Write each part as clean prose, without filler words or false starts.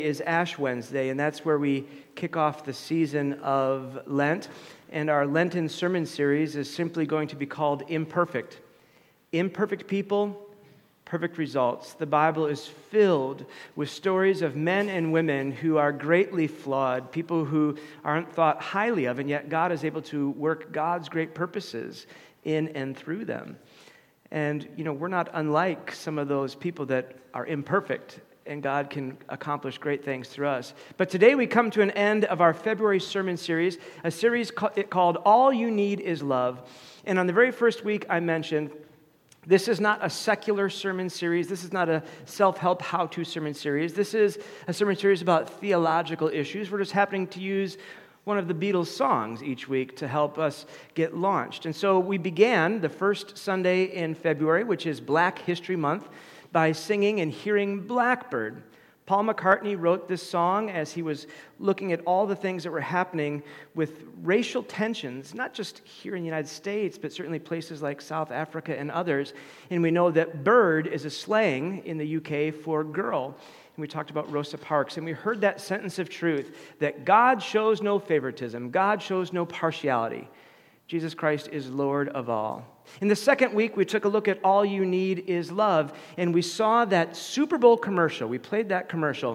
Is Ash Wednesday, and that's where we kick off the season of Lent. And our Lenten sermon series is simply going to be called Imperfect. Imperfect people, perfect results. The Bible is filled with stories of men and women who are greatly flawed, people who aren't thought highly of, and yet God is able to work God's great purposes in and through them. And, we're not unlike some of those people that are imperfect, and God can accomplish great things through us. But today we come to an end of our February sermon series, a series called All You Need Is Love. And on the very first week I mentioned, this is not a secular sermon series. This is not a self-help how-to sermon series. This is a sermon series about theological issues. We're just happening to use one of the Beatles songs each week to help us get launched. And so we began the first Sunday in February, which is Black History Month, by singing and hearing Blackbird. Paul McCartney wrote this song as he was looking at all the things that were happening with racial tensions, not just here in the United States, but certainly places like South Africa and others. And we know that bird is a slang in the UK for girl. And we talked about Rosa Parks, and we heard that sentence of truth, that God shows no favoritism, God shows no partiality. Jesus Christ is Lord of all. In the second week, we took a look at All You Need Is Love, and we saw that Super Bowl commercial. We played that commercial.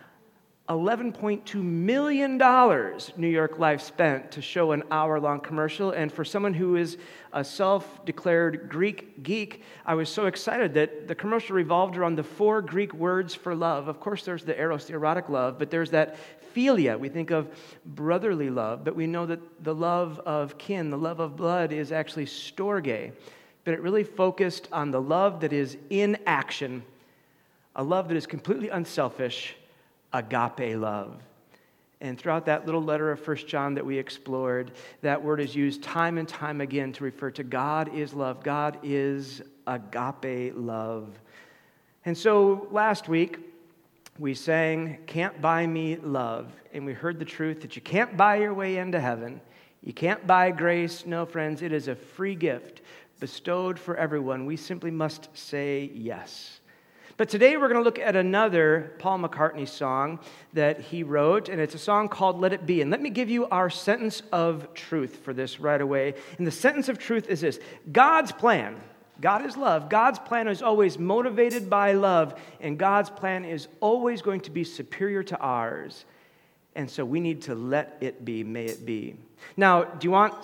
$11.2 million New York Life spent to show an hour-long commercial, and for someone who is a self-declared Greek geek, I was so excited that the commercial revolved around the 4 Greek words for love. Of course, there's the eros, the erotic love, but there's that philia. We think of brotherly love, but we know that the love of kin, the love of blood, is actually storge. But it really focused on the love that is in action, a love that is completely unselfish, agape love. And throughout that little letter of 1 John that we explored, that word is used time and time again to refer to God is love. God is agape love. And so last week, we sang, Can't Buy Me Love, and we heard the truth that you can't buy your way into heaven. You can't buy grace. No, friends, it is a free gift bestowed for everyone. We simply must say yes. But today we're going to look at another Paul McCartney song that he wrote, and it's a song called Let It Be. And let me give you our sentence of truth for this right away. And the sentence of truth is this: God's plan, God is love. God's plan is always motivated by love, and God's plan is always going to be superior to ours. And so we need to let it be, may it be. Now, do you want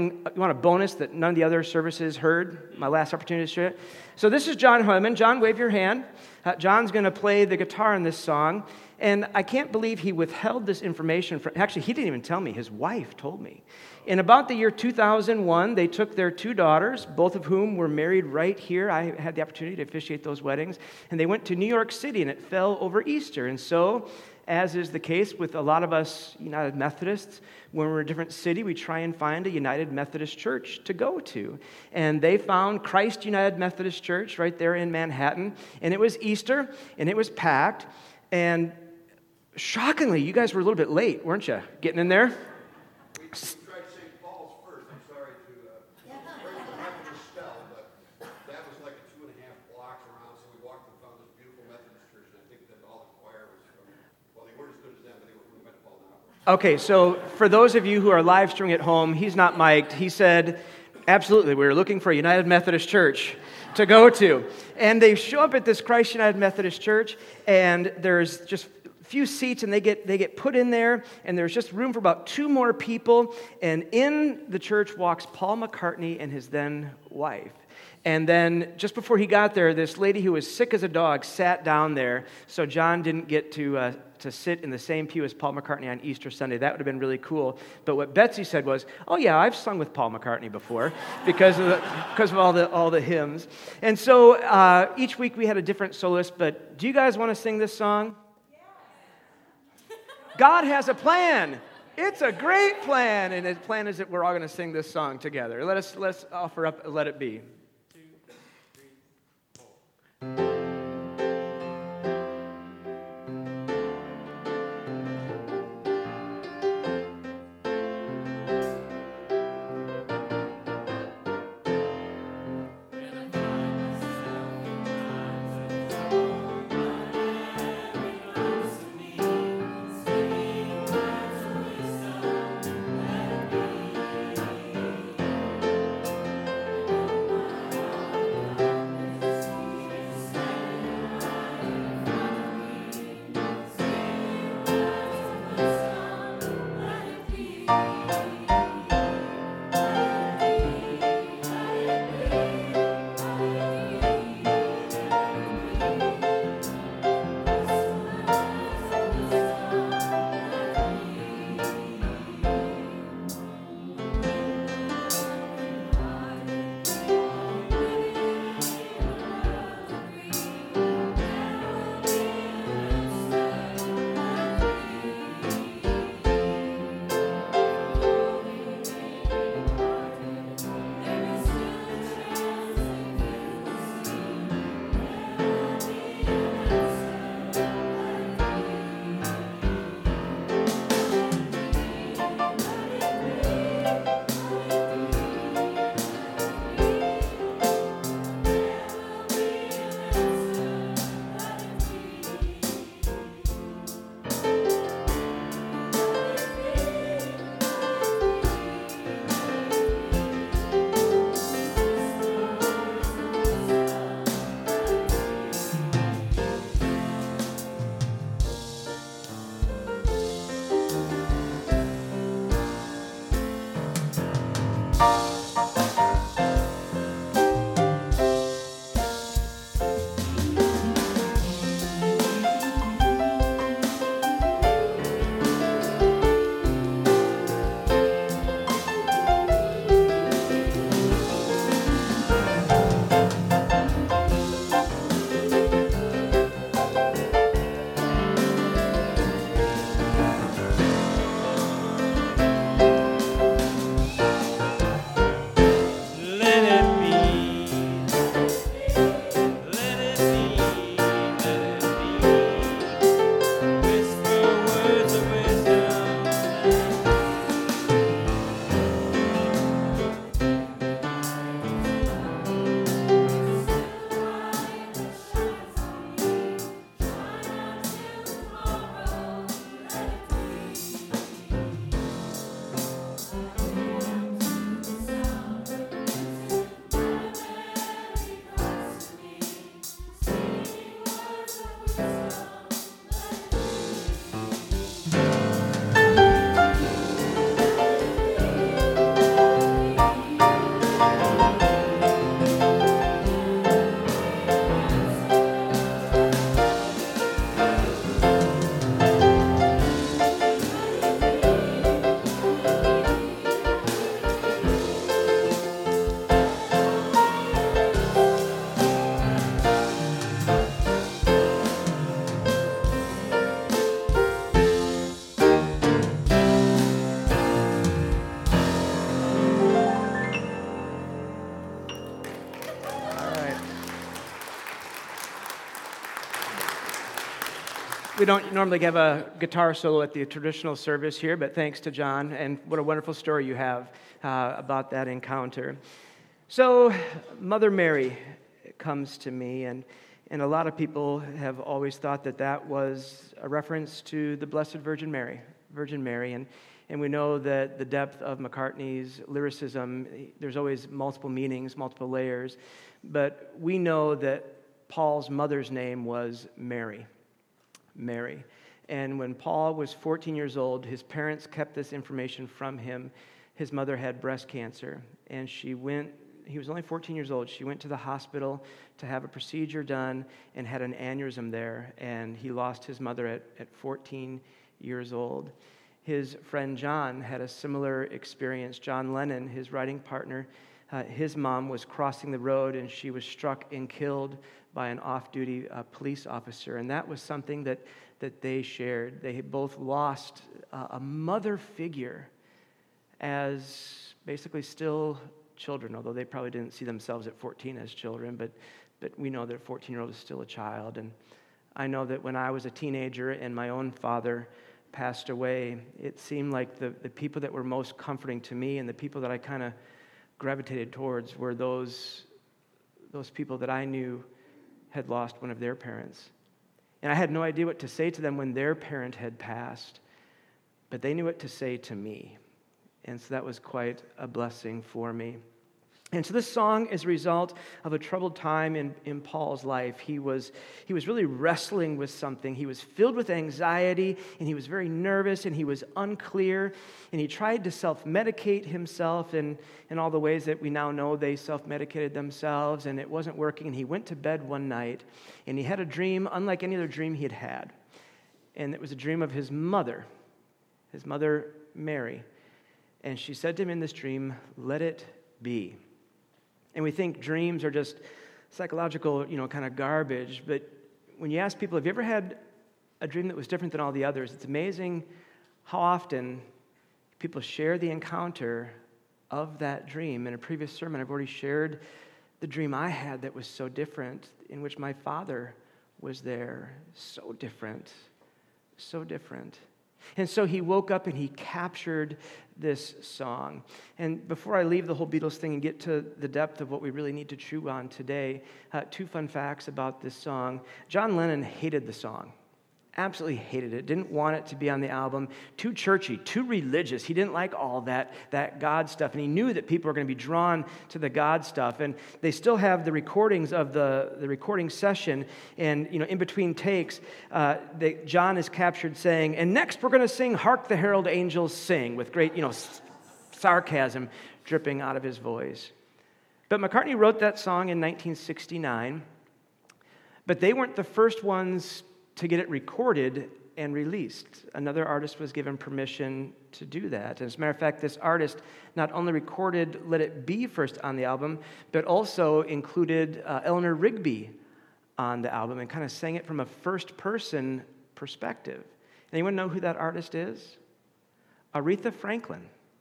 a bonus that none of the other services heard? My last opportunity to share it. So this is John Hoyman. John, wave your hand. John's going to play the guitar in this song. And I can't believe he withheld this information from, actually, he didn't even tell me. His wife told me. In about the year 2001, they took their 2 daughters, both of whom were married right here. I had the opportunity to officiate those weddings. And they went to New York City, and it fell over Easter. And so, as is the case with a lot of us United Methodists, when we're in a different city, we try and find a United Methodist church to go to. And they found Christ United Methodist Church right there in Manhattan. And it was Easter, and it was packed. And shockingly, you guys were a little bit late, weren't you? Getting in there? We tried St. Paul's first. I'm sorry to misspell, but that was like a 2.5 blocks around. So we walked and found this beautiful Methodist church. And I think that all the choir was from, well, they weren't as good as them, but they were from Metropolitan. Okay, so for those of you who are live streaming at home, he's not mic'd. He said, absolutely, we were looking for a United Methodist church to go to. And they show up at this Christ United Methodist Church, and there's just few seats, and they get put in there, and there's just room for about 2 more people, and in the church walks Paul McCartney and his then wife. And then just before he got there, this lady who was sick as a dog sat down there, so John didn't get to sit in the same pew as Paul McCartney on Easter Sunday. That would have been really cool. But what Betsy said was, oh yeah, I've sung with Paul McCartney before because of all the hymns. And so each week we had a different soloist, but do you guys want to sing this song? God has a plan. It's a great plan, and his plan is that we're all going to sing this song together. Let's offer up Let It Be. 2, 3, 4. We don't normally have a guitar solo at the traditional service here, but thanks to John, and what a wonderful story you have about that encounter. So, Mother Mary comes to me, and a lot of people have always thought that that was a reference to the Blessed Virgin Mary, and we know that the depth of McCartney's lyricism, there's always multiple meanings, multiple layers, but we know that Paul's mother's name was Mary. And when Paul was 14 years old, his parents kept this information from him. His mother had breast cancer, and he was only 14 years old. She went to the hospital to have a procedure done and had an aneurysm there, and he lost his mother at 14 years old. His friend John had a similar experience. John Lennon, his writing partner, his mom was crossing the road, and she was struck and killed by an off-duty police officer, and that was something that they shared. They both lost a mother figure as basically still children, although they probably didn't see themselves at 14 as children, but we know that a 14-year-old is still a child. And I know that when I was a teenager and my own father passed away, it seemed like the people that were most comforting to me and the people that I kind of gravitated towards were those people that I knew had lost one of their parents. And I had no idea what to say to them when their parent had passed, but they knew what to say to me. And so that was quite a blessing for me. And so this song is a result of a troubled time in Paul's life. He was really wrestling with something. He was filled with anxiety, and he was very nervous, and he was unclear, and he tried to self-medicate himself in all the ways that we now know they self-medicated themselves, and it wasn't working. And he went to bed one night, and he had a dream unlike any other dream he had had. And it was a dream of his mother Mary. And she said to him in this dream, "Let it be." And we think dreams are just psychological, kind of garbage. But when you ask people, have you ever had a dream that was different than all the others? It's amazing how often people share the encounter of that dream. In a previous sermon, I've already shared the dream I had that was so different, in which my father was there. So different. And so he woke up and he captured this song. And before I leave the whole Beatles thing and get to the depth of what we really need to chew on today, 2 fun facts about this song. John Lennon hated the song. Absolutely hated it. Didn't want it to be on the album. Too churchy, too religious. He didn't like all that God stuff. And he knew that people were going to be drawn to the God stuff. And they still have the recordings of the recording session. And, in between takes, John is captured saying, "And next we're going to sing 'Hark the Herald Angels Sing,' with great, sarcasm dripping out of his voice." But McCartney wrote that song in 1969. But they weren't the first ones to get it recorded and released. Another artist was given permission to do that. As a matter of fact, this artist not only recorded Let It Be first on the album, but also included Eleanor Rigby on the album and kind of sang it from a first-person perspective. Anyone know who that artist is? Aretha Franklin.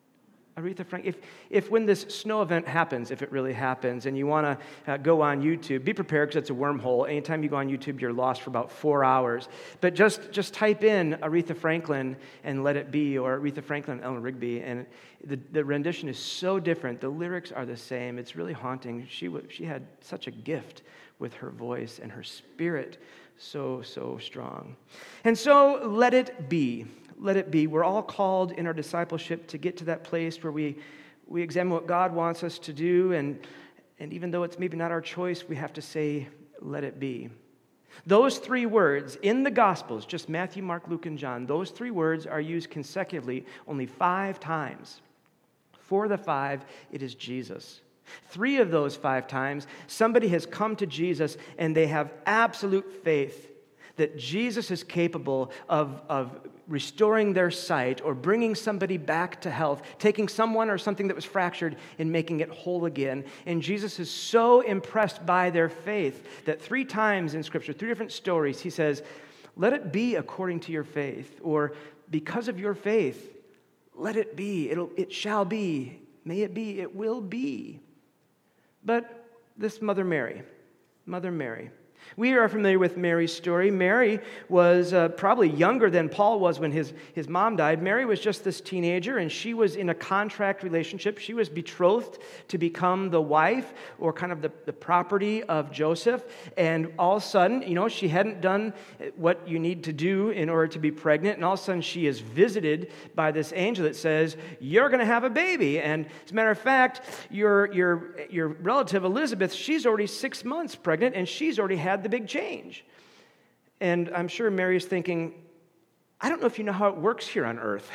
If when this snow event happens, if it really happens, and you want to go on YouTube, be prepared because it's a wormhole. Anytime you go on YouTube, you're lost for about 4 hours. But just type in Aretha Franklin and Let It Be, or Aretha Franklin and Eleanor Rigby, and the rendition is so different. The lyrics are the same. It's really haunting. She had such a gift with her voice and her spirit, so strong. And so let it be. Let it be. We're all called in our discipleship to get to that place where we examine what God wants us to do, and even though it's maybe not our choice, we have to say, let it be. Those 3 words in the Gospels, just Matthew, Mark, Luke, and John, those 3 words are used consecutively only 5 times. 4 of the 5, it is Jesus. 3 of those 5 times, somebody has come to Jesus and they have absolute faith that Jesus is capable of restoring their sight or bringing somebody back to health, taking someone or something that was fractured and making it whole again. And Jesus is so impressed by their faith that 3 times in Scripture, 3 different stories, he says, let it be according to your faith, or because of your faith, let it be, it shall be, may it be, it will be. But this Mother Mary, We are familiar with Mary's story. Mary was probably younger than Paul was when his mom died. Mary was just this teenager, and she was in a contract relationship. She was betrothed to become the wife or kind of the property of Joseph. And all of a sudden, she hadn't done what you need to do in order to be pregnant. And all of a sudden, she is visited by this angel that says, "You're going to have a baby." And as a matter of fact, your relative Elizabeth, she's already 6 months pregnant, and she's already had the big change. And I'm sure Mary's thinking, I don't know if you know how it works here on earth.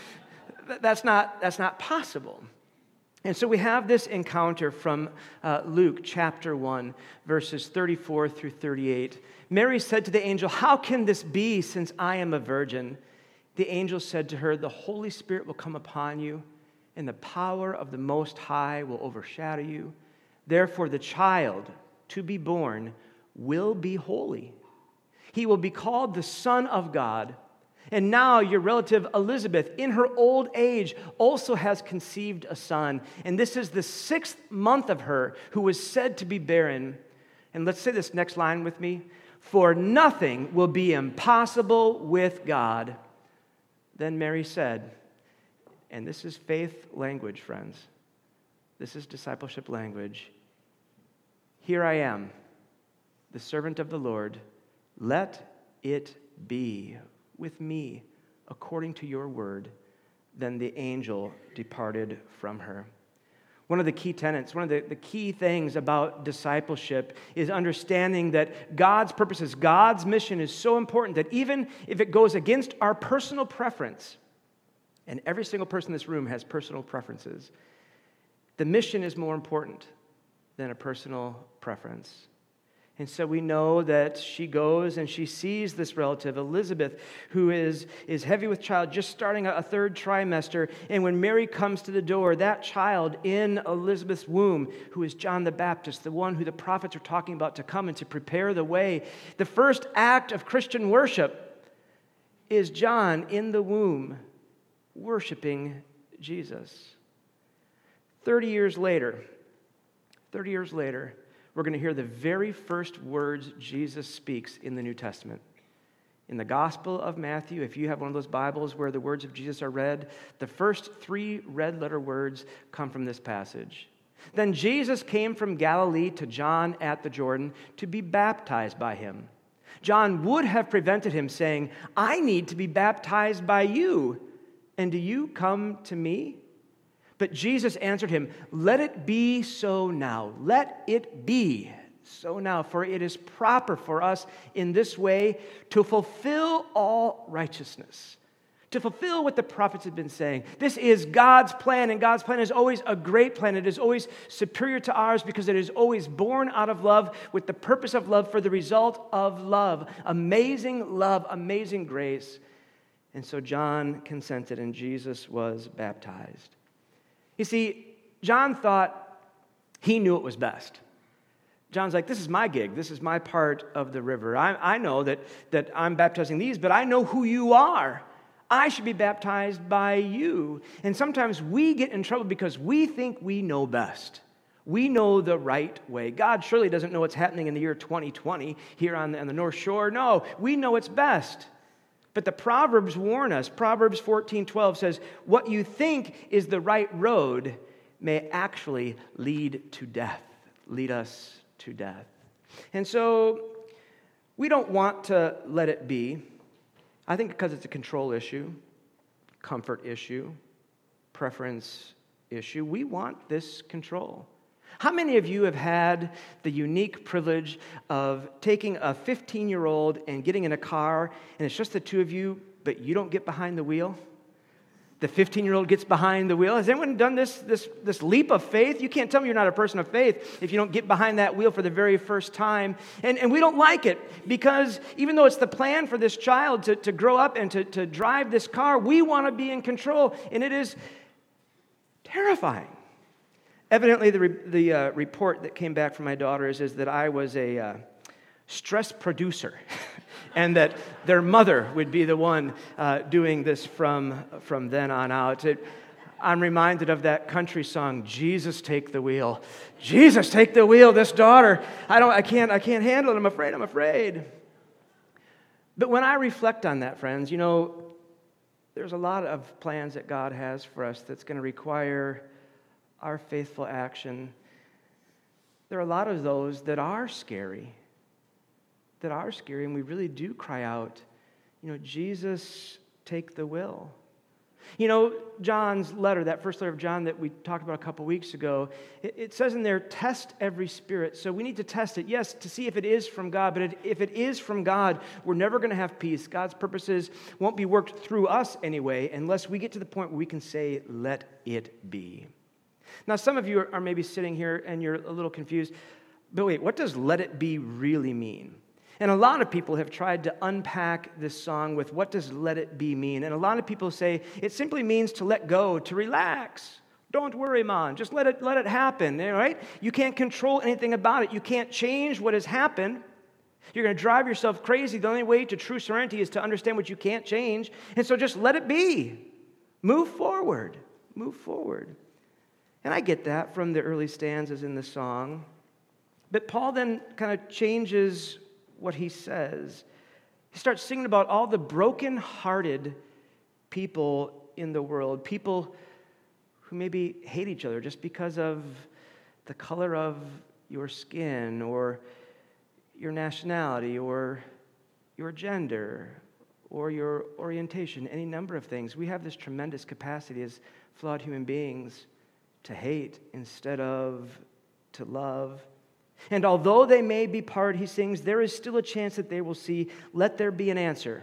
That's not possible. And so we have this encounter from Luke chapter 1, verses 34 through 38. Mary said to the angel, "How can this be since I am a virgin?" The angel said to her, "The Holy Spirit will come upon you, and the power of the Most High will overshadow you. Therefore, the child to be born will be holy. He will be called the Son of God. And now your relative Elizabeth, in her old age, also has conceived a son. And this is the 6th month of her who was said to be barren." And let's say this next line with me. "For nothing will be impossible with God." Then Mary said, and this is faith language, friends. This is discipleship language. "Here I am, the servant of the Lord. Let it be with me according to your word." Then the angel departed from her. One of the key tenets, one of the key things about discipleship is understanding that God's purposes, God's mission is so important that even if it goes against our personal preference, and every single person in this room has personal preferences, the mission is more important than a personal preference. And so we know that she goes and she sees this relative, Elizabeth, who is heavy with child, just starting a 3rd trimester. And when Mary comes to the door, that child in Elizabeth's womb, who is John the Baptist, the one who the prophets are talking about to come and to prepare the way, the first act of Christian worship is John in the womb worshiping Jesus. 30 years later, we're going to hear the very first words Jesus speaks in the New Testament. In the Gospel of Matthew, if you have one of those Bibles where the words of Jesus are read, the first 3 red-letter words come from this passage. "Then Jesus came from Galilee to John at the Jordan to be baptized by him. John would have prevented him, saying, 'I need to be baptized by you, and do you come to me?' But Jesus answered him, 'Let it be so now. Let it be so now. For it is proper for us in this way to fulfill all righteousness.'" To fulfill what the prophets had been saying. This is God's plan, and God's plan is always a great plan. It is always superior to ours because it is always born out of love with the purpose of love for the result of love. Amazing love, amazing grace. And so John consented, and Jesus was baptized. You see, John thought he knew it was best. John's like, this is my gig. This is my part of the river. I know that I'm baptizing these, but I know who you are. I should be baptized by you. And sometimes we get in trouble because we think we know best. We know the right way. God surely doesn't know what's happening in the year 2020 here on the North Shore. No, we know what's best. But the Proverbs warn us. Proverbs 14:12 says, "What you think is the right road may actually lead to death." Lead us to death. And so we don't want to let it be. I think because it's a control issue, comfort issue, preference issue. We want this control. How many of you have had the unique privilege of taking a 15-year-old and getting in a car, and it's just the two of you, but you don't get behind the wheel? The 15-year-old gets behind the wheel. Has anyone done this leap of faith? You can't tell me you're not a person of faith if you don't get behind that wheel for the very first time. And we don't like it because even though it's the plan for this child to grow up and to drive this car, we want to be in control, and it is terrifying. Evidently, the report that came back from my daughters is that I was a stress producer and that their mother would be the one doing this from then on out. I'm reminded of that country song, Jesus, take the wheel. Jesus, take the wheel. This daughter, I can't handle it. I'm afraid. But when I reflect on that, friends, there's a lot of plans that God has for us that's going to require our faithful action. There are a lot of those that are scary, and we really do cry out, Jesus, take the will. John's letter, that first letter of John that we talked about a couple weeks ago, it says in there, test every spirit. So we need to test it, yes, to see if it is from God. But if it is from God, we're never going to have peace. God's purposes won't be worked through us anyway, unless we get to the point where we can say, let it be. Now, some of you are maybe sitting here and you're a little confused. But wait, what does let it be really mean? And a lot of people have tried to unpack this song with what does let it be mean. And a lot of people say it simply means to let go, to relax. Don't worry, man. Just let it happen, right? You can't control anything about it. You can't change what has happened. You're going to drive yourself crazy. The only way to true serenity is to understand what you can't change. And so just let it be. Move forward. Move forward. And I get that from the early stanzas in the song. But Paul then kind of changes what he says. He starts singing about all the broken-hearted people in the world, people who maybe hate each other just because of the color of your skin or your nationality or your gender or your orientation, any number of things. We have this tremendous capacity as flawed human beings to hate instead of to love. And although they may be part, he sings, there is still a chance that they will see, let there be an answer.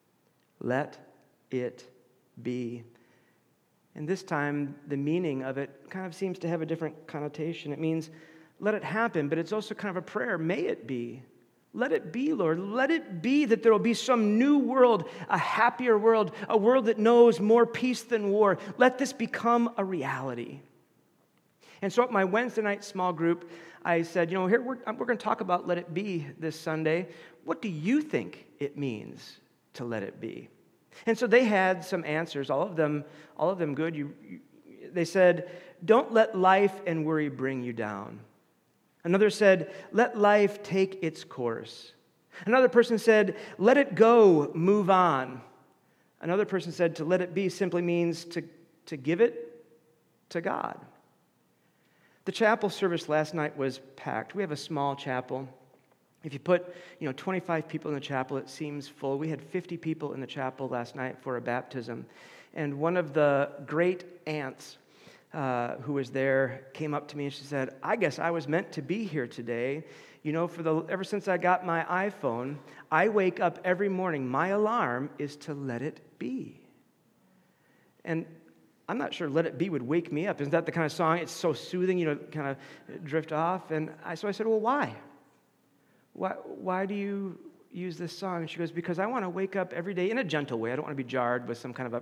Let it be. And this time, the meaning of it kind of seems to have a different connotation. It means, let it happen, but it's also kind of a prayer. May it be. Let it be, Lord. Let it be that there will be some new world, a happier world, a world that knows more peace than war. Let this become a reality. And so at my Wednesday night small group, I said, here we're going to talk about let it be this Sunday. What do you think it means to let it be? And so they had some answers, all of them good. They said, don't let life and worry bring you down. Another said, let life take its course. Another person said, let it go, move on. Another person said, to let it be simply means to give it to God. The chapel service last night was packed. We have a small chapel. If you put, 25 people in the chapel, it seems full. We had 50 people in the chapel last night for a baptism. And one of the great aunts who was there came up to me and she said, I guess I was meant to be here today. Ever since I got my iPhone, I wake up every morning. My alarm is to let it be. And I'm not sure Let It Be would wake me up. Isn't that the kind of song? It's so soothing, kind of drift off. And so I said, well, why? Why do you use this song? And she goes, because I want to wake up every day in a gentle way. I don't want to be jarred with some kind of a...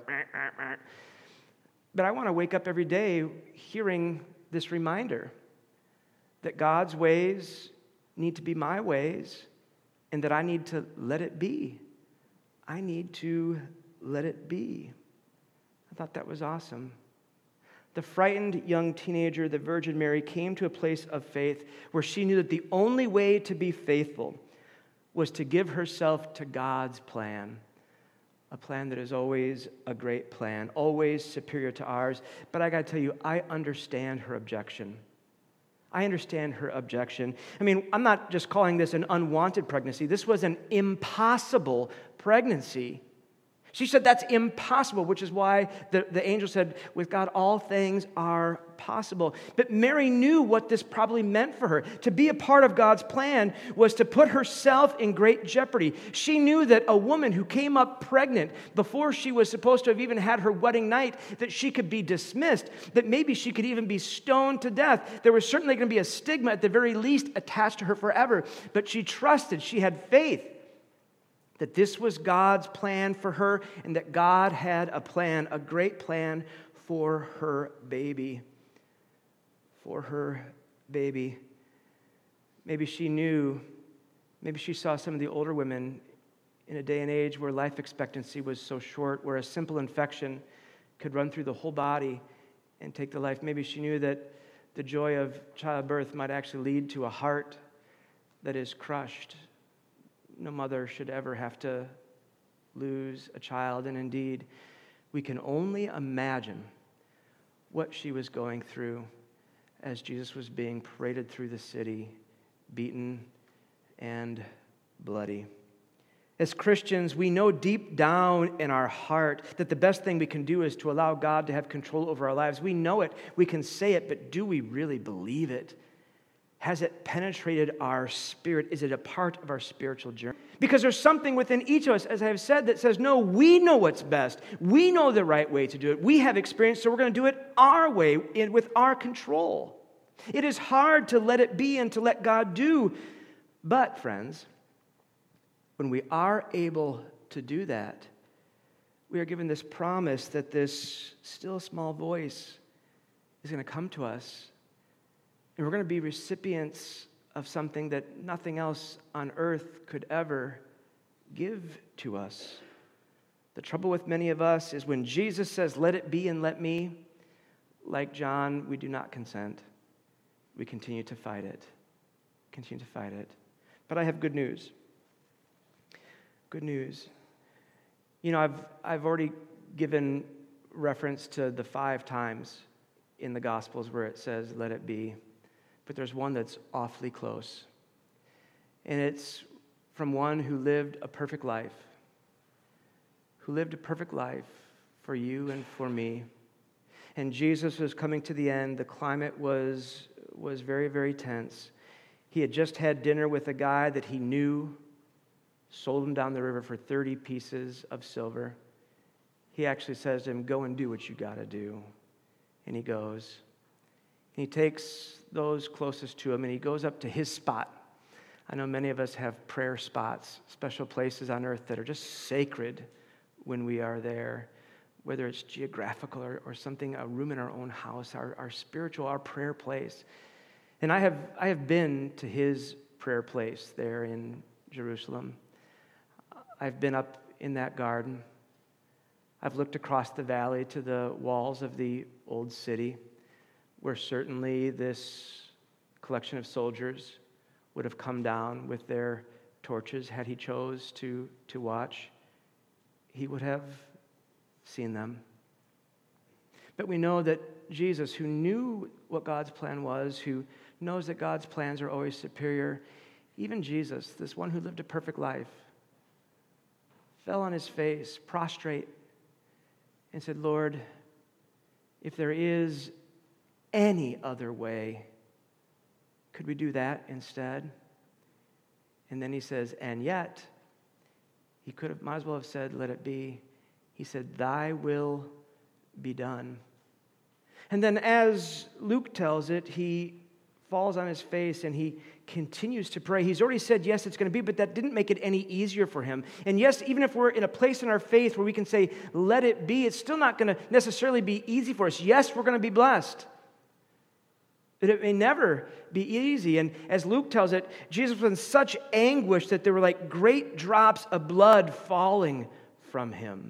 But I want to wake up every day hearing this reminder that God's ways need to be my ways and that I need to let it be. I need to let it be. I thought that was awesome. The frightened young teenager, the Virgin Mary, came to a place of faith where she knew that the only way to be faithful was to give herself to God's plan, a plan that is always a great plan, always superior to ours. But I got to tell you, I understand her objection. I understand her objection. I mean, I'm not just calling this an unwanted pregnancy. This was an impossible pregnancy. She said that's impossible, which is why the angel said, with God, all things are possible. But Mary knew what this probably meant for her. To be a part of God's plan was to put herself in great jeopardy. She knew that a woman who came up pregnant before she was supposed to have even had her wedding night, that she could be dismissed, that maybe she could even be stoned to death. There was certainly going to be a stigma at the very least attached to her forever. But she trusted, she had faith that this was God's plan for her and that God had a plan, a great plan for her baby. For her baby. Maybe she knew, maybe she saw some of the older women in a day and age where life expectancy was so short, where a simple infection could run through the whole body and take the life. Maybe she knew that the joy of childbirth might actually lead to a heart that is crushed. No mother should ever have to lose a child, and indeed, we can only imagine what she was going through as Jesus was being paraded through the city, beaten and bloody. As Christians, we know deep down in our heart that the best thing we can do is to allow God to have control over our lives. We know it, we can say it, but do we really believe it? Has it penetrated our spirit? Is it a part of our spiritual journey? Because there's something within each of us, as I have said, that says, no, we know what's best. We know the right way to do it. We have experience, so we're going to do it our way, with our control. It is hard to let it be and to let God do. But, friends, when we are able to do that, we are given this promise that this still small voice is going to come to us, and we're going to be recipients of something that nothing else on earth could ever give to us. The trouble with many of us is when Jesus says, let it be and let me, like John, we do not consent. We continue to fight it. Continue to fight it. But I have good news. Good news. You know, I've already given reference to the 5 times in the Gospels where it says, let it be. But there's one that's awfully close. And it's from one who lived a perfect life. Who lived a perfect life for you and for me. And Jesus was coming to the end. The climate was very, very tense. He had just had dinner with a guy that he knew sold him down the river for 30 pieces of silver. He actually says to him, go and do what you got to do. And he goes. And he takes those closest to him and he goes up to his spot. I know many of us have prayer spots, special places on earth that are just sacred when we are there, whether it's geographical or something, a room in our own house, our spiritual, our prayer place. And I have been to his prayer place there in Jerusalem. I've been up in that garden. I've looked across the valley to the walls of the old city, where certainly this collection of soldiers would have come down with their torches had he chose to watch. He would have seen them. But we know that Jesus, who knew what God's plan was, who knows that God's plans are always superior, even Jesus, this one who lived a perfect life, fell on his face, prostrate, and said, Lord, if there is any other way, could we do that instead? And then he says, and yet, he might as well have said, let it be. He said, thy will be done. And then as Luke tells it, he falls on his face and he continues to pray. He's already said, yes, it's going to be, but that didn't make it any easier for him. And yes, even if we're in a place in our faith where we can say, let it be, it's still not going to necessarily be easy for us. Yes, we're going to be blessed. But it may never be easy. And as Luke tells it, Jesus was in such anguish that there were like great drops of blood falling from him.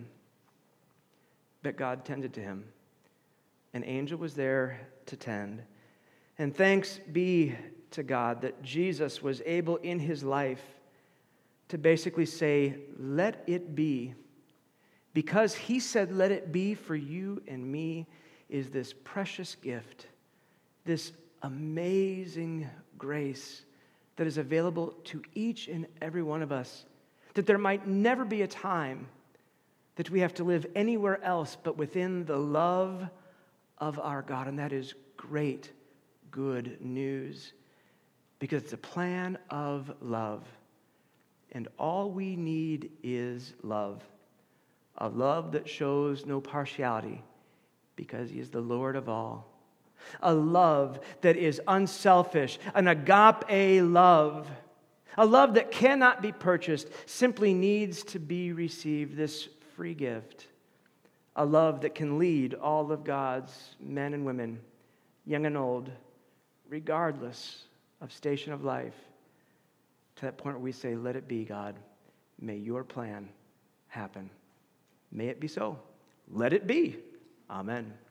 But God tended to him. An angel was there to tend. And thanks be to God that Jesus was able in his life to basically say, let it be. Because he said, let it be for you and me, is this precious gift, this amazing grace that is available to each and every one of us, that there might never be a time that we have to live anywhere else but within the love of our God. And that is great, good news, because it's a plan of love. And all we need is love, a love that shows no partiality, because he is the Lord of all. A love that is unselfish, an agape love, a love that cannot be purchased, simply needs to be received, this free gift. A love that can lead all of God's men and women, young and old, regardless of station of life, to that point where we say, let it be, God. May your plan happen. May it be so. Let it be. Amen.